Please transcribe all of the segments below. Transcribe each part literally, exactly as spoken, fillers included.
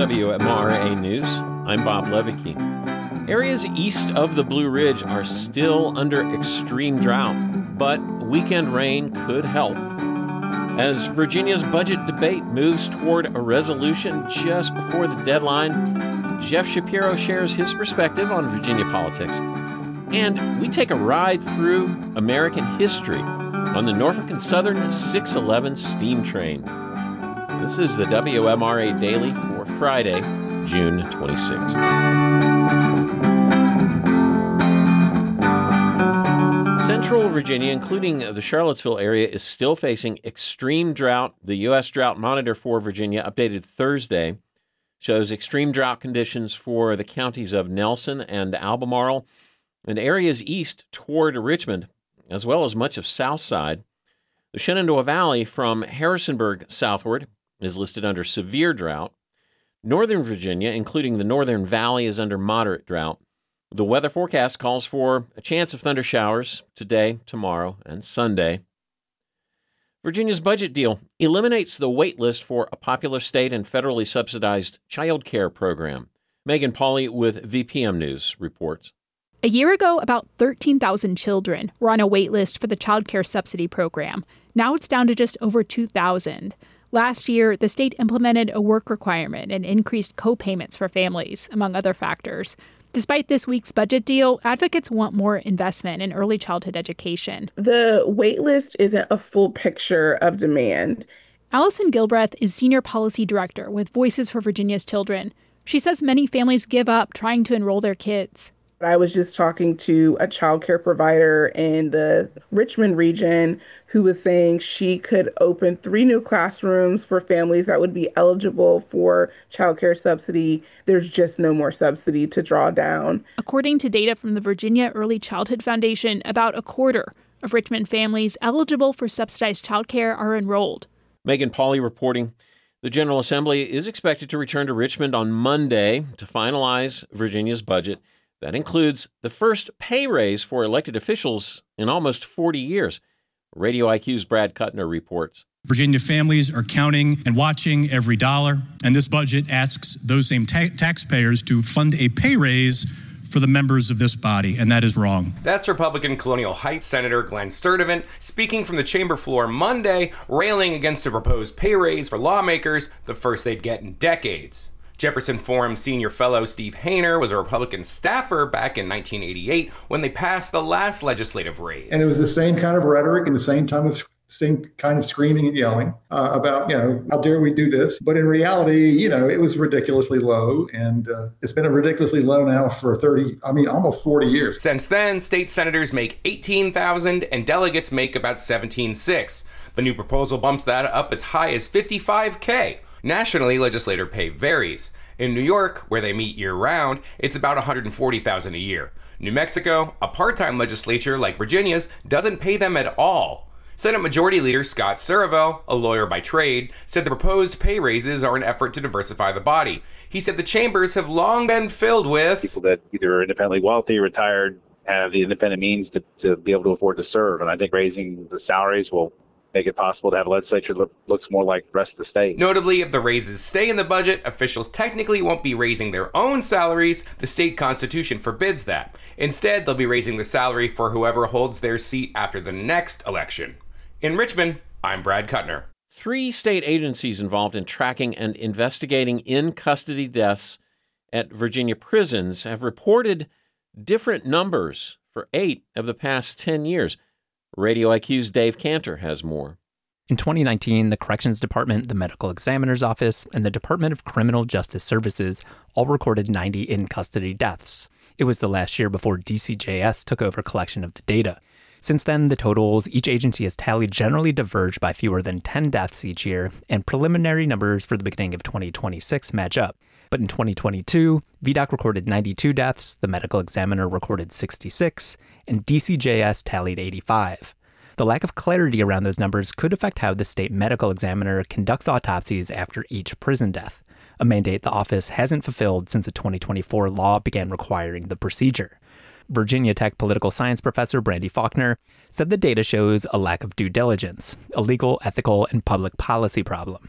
W M R A News. I'm Bob Levicki. Areas east of the Blue Ridge are still under extreme drought, but weekend rain could help. As Virginia's budget debate moves toward a resolution just before the deadline, Jeff Shapiro shares his perspective on Virginia politics. And we take a ride through American history on the Norfolk and Southern six eleven steam train. This is the W M R A Daily for Friday, June twenty-sixth. Central Virginia, including the Charlottesville area, is still facing extreme drought. The U S Drought Monitor for Virginia, updated Thursday, shows extreme drought conditions for the counties of Nelson and Albemarle and areas east toward Richmond, as well as much of Southside. The Shenandoah Valley from Harrisonburg southward is listed under severe drought. Northern Virginia, including the Northern Valley, is under moderate drought. The weather forecast calls for a chance of thunder showers today, tomorrow, and Sunday. Virginia's budget deal eliminates the wait list for a popular state and federally subsidized child care program. Megan Pauley with V P M News reports. A year ago, about thirteen thousand children were on a wait list for the child care subsidy program. Now it's down to just over two thousand. Last year, the state implemented a work requirement and increased co-payments for families, among other factors. Despite this week's budget deal, advocates want more investment in early childhood education. The wait list isn't a full picture of demand. Allison Gilbreth is Senior Policy Director with Voices for Virginia's Children. She says many families give up trying to enroll their kids. I was just talking to a childcare provider in the Richmond region who was saying she could open three new classrooms for families that would be eligible for childcare subsidy. There's just no more subsidy to draw down. According to data from the Virginia Early Childhood Foundation, about a quarter of Richmond families eligible for subsidized childcare are enrolled. Megan Pauley reporting. The General Assembly is expected to return to Richmond on Monday to finalize Virginia's budget. That includes the first pay raise for elected officials in almost forty years. Radio I Q's Brad Kuttner reports. Virginia families are counting and watching every dollar, and this budget asks those same ta- taxpayers to fund a pay raise for the members of this body, and that is wrong. That's Republican Colonial Heights Senator Glenn Sturdivant speaking from the chamber floor Monday, railing against a proposed pay raise for lawmakers, the first they'd get in decades. Jefferson Forum senior fellow Steve Hayner was a Republican staffer back in nineteen eighty-eight when they passed the last legislative raise. And it was the same kind of rhetoric and the same time of same kind of screaming and yelling uh, about, you know, how dare we do this? But in reality, you know, it was ridiculously low. And uh, it's been a ridiculously low now for thirty, I mean, almost forty years. Since then, state senators make eighteen thousand and delegates make about seventeen thousand six hundred. The new proposal bumps that up as high as fifty-five thousand. Nationally, legislator pay varies. In New York, where they meet year-round, it's about one hundred forty thousand dollars a year. New Mexico, a part-time legislature like Virginia's, doesn't pay them at all. Senate Majority Leader Scott Suravel, a lawyer by trade, said the proposed pay raises are an effort to diversify the body. He said the chambers have long been filled with people that either are independently wealthy, retired, have the independent means to, to be able to afford to serve. And I think raising the salaries will make it possible to have a legislature that looks more like the rest of the state. Notably, if the raises stay in the budget, officials technically won't be raising their own salaries. The state constitution forbids that. Instead, they'll be raising the salary for whoever holds their seat after the next election. In Richmond, I'm Brad Kuttner. Three state agencies involved in tracking and investigating in-custody deaths at Virginia prisons have reported different numbers for eight of the past ten years. Radio I Q's Dave Cantor has more. In twenty nineteen, the Corrections Department, the Medical Examiner's Office, and the Department of Criminal Justice Services all recorded ninety in-custody deaths. It was the last year before D C J S took over collection of the data. Since then, the totals each agency has tallied generally diverge by fewer than ten deaths each year, and preliminary numbers for the beginning of twenty twenty-six match up. But in twenty twenty-two, V DOC recorded ninety-two deaths, the Medical Examiner recorded sixty-six, and D C J S tallied eighty-five. The lack of clarity around those numbers could affect how the state medical examiner conducts autopsies after each prison death, a mandate the office hasn't fulfilled since a twenty twenty-four law began requiring the procedure. Virginia Tech political science professor Brandy Faulkner said the data shows a lack of due diligence, a legal, ethical, and public policy problem.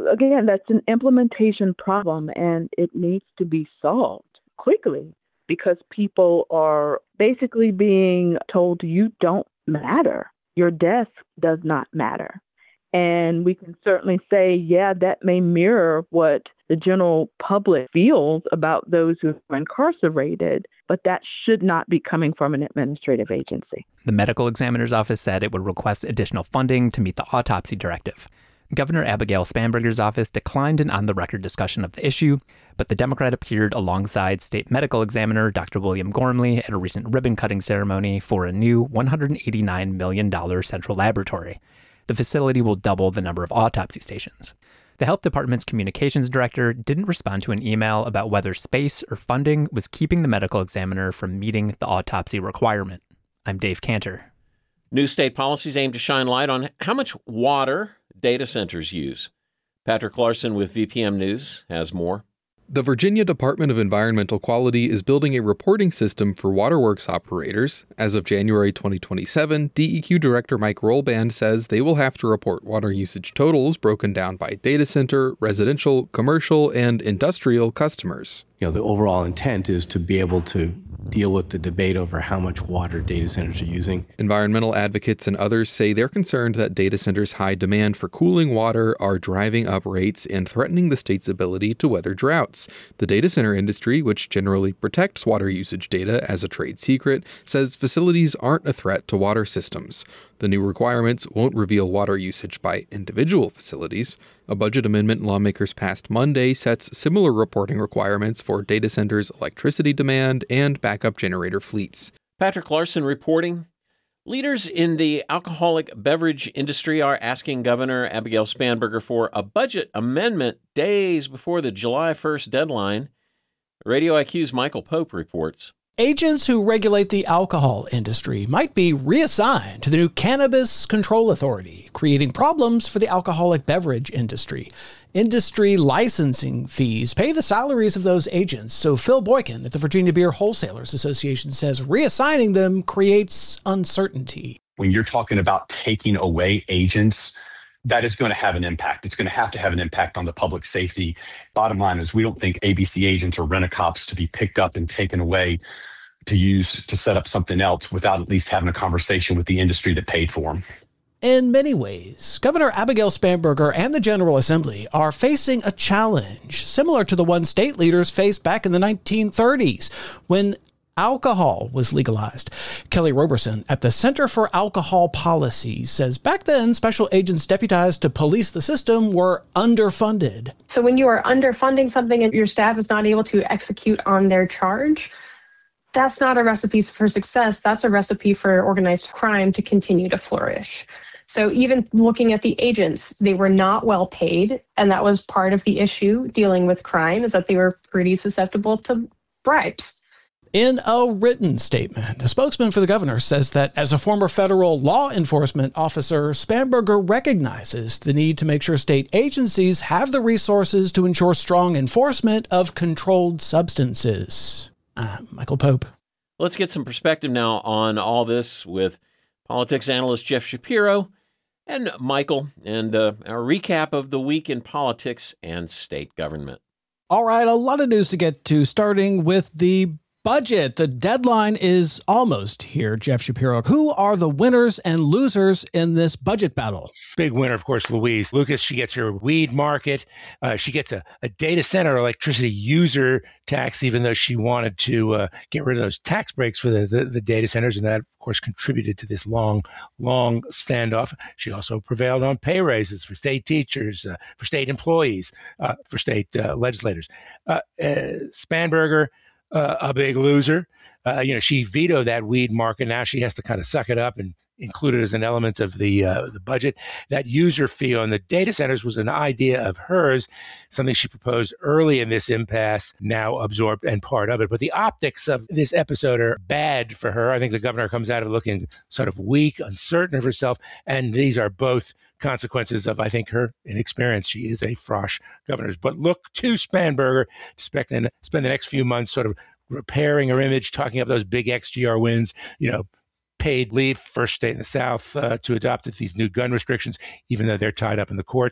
again, that's an implementation problem, and it needs to be solved quickly because people are basically being told you don't matter. Your death does not matter. And we can certainly say, yeah, that may mirror what the general public feels about those who are incarcerated, but that should not be coming from an administrative agency. The medical examiner's office said it would request additional funding to meet the autopsy directive. Governor Abigail Spanberger's office declined an on-the-record discussion of the issue, but the Democrat appeared alongside state medical examiner Doctor William Gormley at a recent ribbon-cutting ceremony for a new one hundred eighty-nine million dollars central laboratory. The facility will double the number of autopsy stations. The health department's communications director didn't respond to an email about whether space or funding was keeping the medical examiner from meeting the autopsy requirement. I'm Dave Cantor. New state policies aim to shine light on how much water data centers use. Patrick Larson with V P M News has more. The Virginia Department of Environmental Quality is building a reporting system for waterworks operators. As of January twenty twenty-seven, D E Q Director Mike Rollband says they will have to report water usage totals broken down by data center, residential, commercial, and industrial customers. You know, the overall intent is to be able to deal with the debate over how much water data centers are using. Environmental advocates and others say they're concerned that data centers' high demand for cooling water are driving up rates and threatening the state's ability to weather droughts. The data center industry, which generally protects water usage data as a trade secret, says facilities aren't a threat to water systems. The new requirements won't reveal water usage by individual facilities. A budget amendment lawmakers passed Monday sets similar reporting requirements for data centers' electricity demand and backup generator fleets. Patrick Larson reporting. Leaders in the alcoholic beverage industry are asking Governor Abigail Spanberger for a budget amendment days before the July first deadline. Radio I Q's Michael Pope reports. Agents who regulate the alcohol industry might be reassigned to the new Cannabis Control Authority, creating problems for the alcoholic beverage industry. Industry licensing fees pay the salaries of those agents, so Phil Boykin at the Virginia Beer Wholesalers Association says reassigning them creates uncertainty. When you're talking about taking away agents, that is going to have an impact. It's going to have to have an impact on the public safety. Bottom line is we don't think A B C agents or rent-a-cops to be picked up and taken away to use to set up something else without at least having a conversation with the industry that paid for them. In many ways, Governor Abigail Spanberger and the General Assembly are facing a challenge similar to the one state leaders faced back in the nineteen thirties when alcohol was legalized. Kelly Roberson at the Center for Alcohol Policy says back then, special agents deputized to police the system were underfunded. So when you are underfunding something and your staff is not able to execute on their charge, that's not a recipe for success. That's a recipe for organized crime to continue to flourish. So even looking at the agents, they were not well paid. And that was part of the issue dealing with crime, is that they were pretty susceptible to bribes. In a written statement, a spokesman for the governor says that as a former federal law enforcement officer, Spanberger recognizes the need to make sure state agencies have the resources to ensure strong enforcement of controlled substances. I'm Michael Pope. Let's get some perspective now on all this with politics analyst Jeff Shapiro and Michael, and uh, our recap of the week in politics and state government. All right, a lot of news to get to, starting with the budget. The deadline is almost here, Jeff Shapiro. Who are the winners and losers in this budget battle? Big winner, of course, Louise Lucas. She gets her weed market. Uh, she gets a, a data center electricity user tax, even though she wanted to uh, get rid of those tax breaks for the, the, the data centers. And that, of course, contributed to this long, long standoff. She also prevailed on pay raises for state teachers, uh, for state employees, uh, for state uh, legislators. Uh, uh, Spanberger, Uh, a big loser. Uh, you know, she vetoed that weed market. Now she has to kind of suck it up and include it as an element of the uh, the budget. That user fee on the data centers was an idea of hers, something she proposed early in this impasse, now absorbed and part of it. But the optics of this episode are bad for her. I think the governor comes out of looking sort of weak, uncertain of herself. And these are both consequences of, I think, her inexperience. She is a frosh governor. But look to Spanberger to spend, spend the next few months sort of repairing her image, talking up those big X G R wins, you know, paid leave, first state in the South uh, to adopt these new gun restrictions, even though they're tied up in the courts.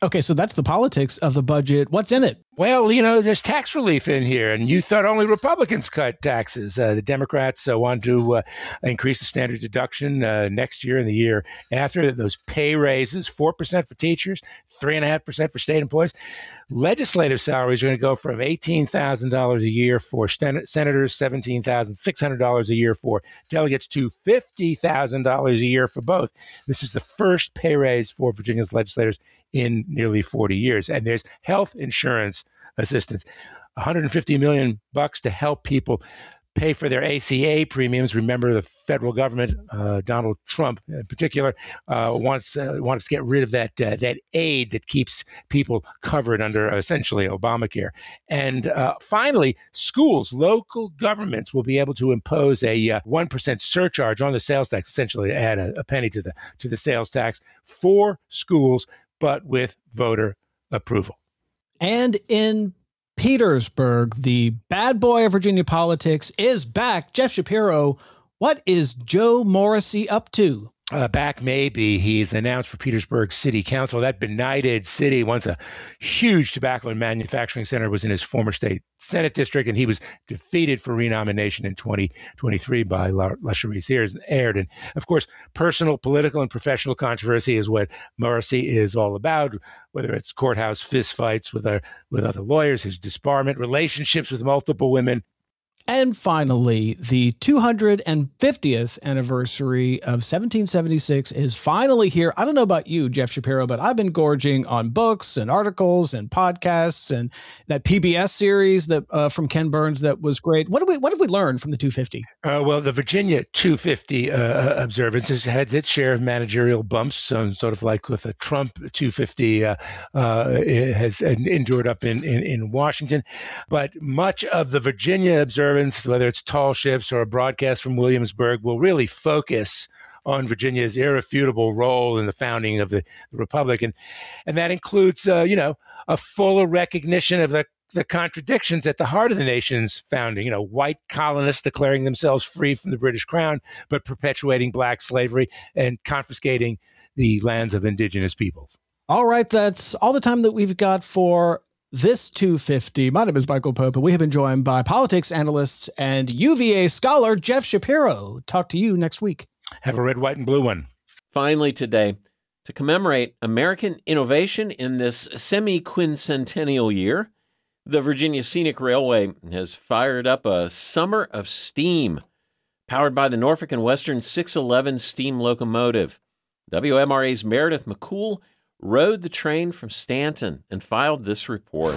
Okay, so that's the politics of the budget. What's in it? Well, you know, there's tax relief in here, and you thought only Republicans cut taxes. Uh, the Democrats uh, want to uh, increase the standard deduction uh, next year and the year after. Those pay raises, four percent for teachers, three point five percent for state employees. Legislative salaries are going to go from eighteen thousand dollars a year for sten- senators, seventeen thousand six hundred dollars a year for delegates, to fifty thousand dollars a year for both. This is the first pay raise for Virginia's legislators in nearly forty years. And there's health insurance assistance, one hundred fifty million bucks to help people pay for their A C A premiums. Remember, the federal government, uh, Donald Trump in particular, uh, wants uh, wants to get rid of that uh, that aid that keeps people covered under essentially Obamacare. And uh, finally, schools, local governments will be able to impose a uh, one percent surcharge on the sales tax, essentially add a, a penny to the to the sales tax for schools, but with voter approval. And in Petersburg, the bad boy of Virginia politics is back. Jeff Shapiro, what is Joe Morrissey up to? Uh, back maybe. He's announced for Petersburg City Council. That benighted city, once a huge tobacco and manufacturing center, was in his former state Senate district, and he was defeated for renomination in twenty twenty-three by LaCharisse Aird. And of course, personal, political, and professional controversy is what Morrissey is all about, whether it's courthouse fistfights with, our, with other lawyers, his disbarment, relationships with multiple women. And finally, the two hundred fiftieth anniversary of seventeen seventy-six is finally here. I don't know about you, Jeff Shapiro, but I've been gorging on books and articles and podcasts and that P B S series that uh, from Ken Burns that was great. What did we What have we learned from the two fifty? Uh, well, the Virginia two fifty uh, observance has had its share of managerial bumps, so sort of like with a Trump two fifty uh, uh, has endured up in, in, in Washington. But much of the Virginia observance, whether it's tall ships or a broadcast from Williamsburg, will really focus on Virginia's irrefutable role in the founding of the, the Republic. And, and that includes, uh, you know, a fuller recognition of the, the contradictions at the heart of the nation's founding. You know, white colonists declaring themselves free from the British crown, but perpetuating black slavery and confiscating the lands of indigenous peoples. All right, that's all the time that we've got for this two fifty. My name is Michael Pope, and we have been joined by politics analyst and U V A scholar Jeff Shapiro. Talk to you next week. Have a red, white, and blue one. Finally today, to commemorate American innovation in this semi-quincentennial year, the Virginia Scenic Railway has fired up a Summer of Steam, powered by the Norfolk and Western six eleven steam locomotive. W M R A's Meredith McCool rode the train from Stanton and filed this report.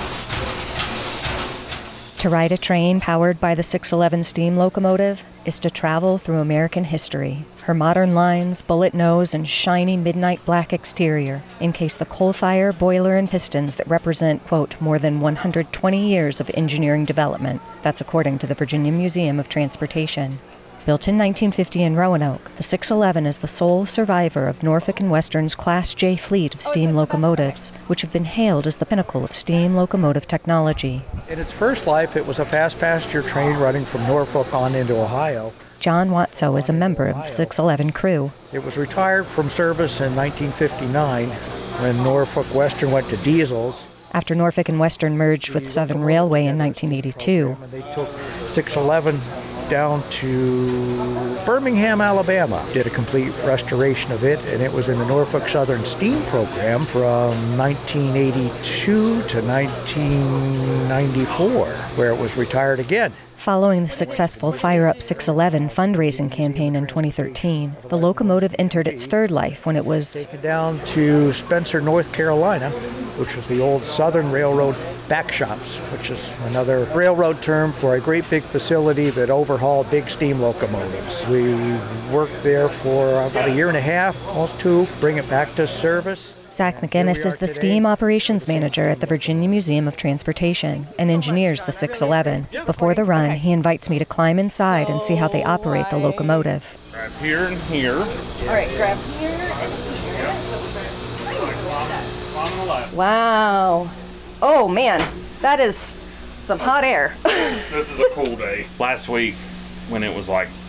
To ride a train powered by the six eleven steam locomotive is to travel through American history. Her modern lines, bullet nose, and shiny midnight black exterior encase the coal fire, boiler, and pistons that represent, quote, more than one hundred twenty years of engineering development. That's according to the Virginia Museum of Transportation. Built in nineteen fifty in Roanoke, the six eleven is the sole survivor of Norfolk and Western's Class J fleet of steam locomotives, which have been hailed as the pinnacle of steam locomotive technology. In its first life, it was a fast passenger train running from Norfolk on into Ohio. John Watso is a member of the six eleven crew. It was retired from service in nineteen fifty-nine when Norfolk Western went to diesels. After Norfolk and Western merged with Southern Railway in nineteen eighty-two. They took six eleven down to Birmingham, Alabama, did a complete restoration of it, and it was in the Norfolk Southern Steam Program from nineteen eighty-two to nineteen ninety-four, where it was retired again. Following the successful Fire Up six eleven fundraising campaign in twenty thirteen, the locomotive entered its third life when it was taken down to Spencer, North Carolina, which was the old Southern Railroad back shops, which is another railroad term for a great big facility that overhauled big steam locomotives. We worked there for about a year and a half, almost two, bring it back to service. Zach McGinnis is the steam operations manager at the Virginia Museum of Transportation and engineers the six eleven. Before the run, he invites me to climb inside and see how they operate the locomotive. Grab here and here. All right, grab here and here. Wow. Oh, man, that is some hot air. This is a cool day. Last week, when it was like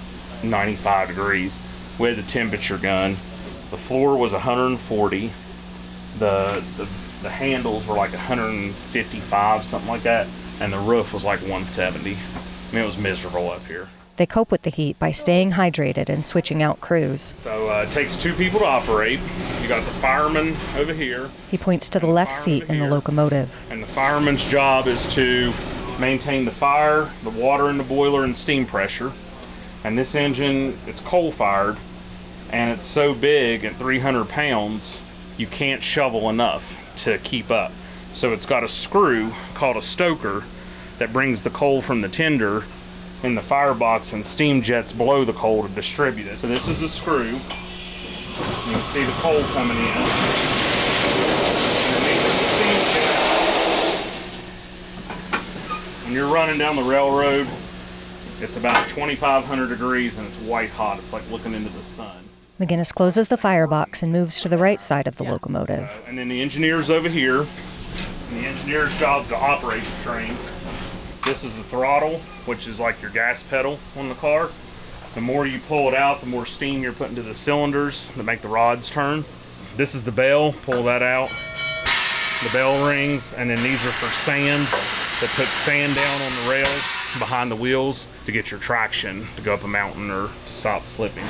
ninety-five degrees, we had the temperature gun. The floor was one hundred forty. The, the the handles were like one hundred fifty-five, something like that, and the roof was like one seventy. I mean, it was miserable up here. They cope with the heat by staying hydrated and switching out crews. So uh, it takes two people to operate. You got the fireman over here. He points to the left seat in the locomotive. And the fireman's job is to maintain the fire, the water in the boiler, and steam pressure. And this engine, it's coal-fired, and it's so big at three hundred pounds, you can't shovel enough to keep up. So it's got a screw called a stoker that brings the coal from the tender in the firebox and steam jets below the coal to distribute it. So this is a screw. You can see the coal coming in. Underneath is the steam jet. When you're running down the railroad, it's about twenty-five hundred degrees and it's white hot. It's like looking into the sun. McGinnis closes the firebox and moves to the right side of the yeah. locomotive. Uh, and then the engineer's over here. And the engineer's job is to operate the train. This is the throttle, which is like your gas pedal on the car. The more you pull it out, the more steam you're putting to the cylinders that make the rods turn. This is the bell, pull that out. The bell rings, and then these are for sand, that put sand down on the rail behind the wheels to get your traction to go up a mountain or to stop slipping.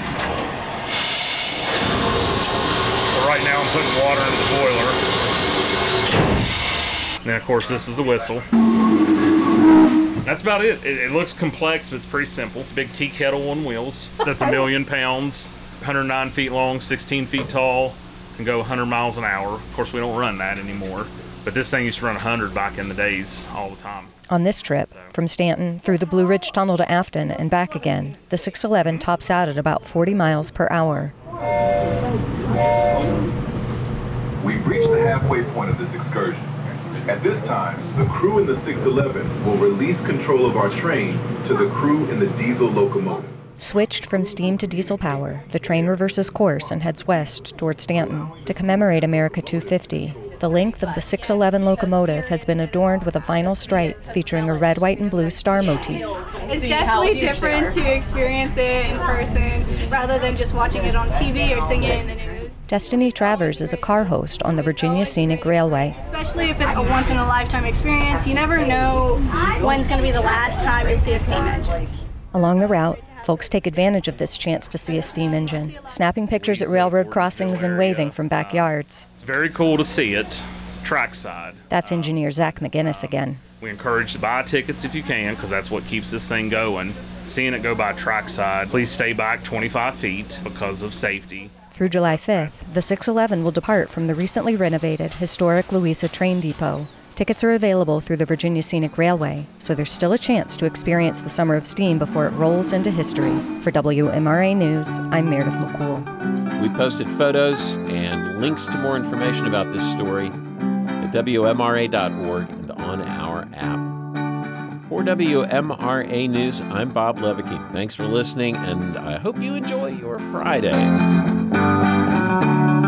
So right now I'm putting water in the boiler. And then of course this is the whistle. That's about it. it. It looks complex, but it's pretty simple. It's a big tea kettle on wheels. That's a million pounds, one hundred nine feet long, sixteen feet tall, can go one hundred miles an hour. Of course, we don't run that anymore. But this thing used to run one hundred back in the days all the time. On this trip, from Stanton through the Blue Ridge Tunnel to Afton and back again, the six eleven tops out at about forty miles per hour. We've reached the halfway point of this excursion. At this time, the crew in the six eleven will release control of our train to the crew in the diesel locomotive. Switched from steam to diesel power, the train reverses course and heads west toward Stanton. To commemorate America two fifty, the length of the six eleven locomotive has been adorned with a vinyl stripe featuring a red, white, and blue star motif. It's definitely different to experience it in person rather than just watching it on T V or seeing it in the news. Destiny Travers is a car host on the Virginia Scenic Railway. Especially if it's a once-in-a-lifetime experience, you never know when's going to be the last time you see a steam engine. Along the route, folks take advantage of this chance to see a steam engine, snapping pictures at railroad crossings and waving from backyards. It's very cool to see it trackside. That's engineer Zach McGinnis again. We encourage to buy tickets if you can, because that's what keeps this thing going. Seeing it go by trackside, please stay back twenty-five feet because of safety. Through July fifth, the six eleven will depart from the recently renovated historic Louisa train depot. Tickets are available through the Virginia Scenic Railway, so there's still a chance to experience the Summer of Steam before it rolls into history. For W M R A News, I'm Meredith McCool. We posted photos and links to more information about this story at W M R A dot org and on our app. For W M R A News, I'm Bob Levicki. Thanks for listening, and I hope you enjoy your Friday.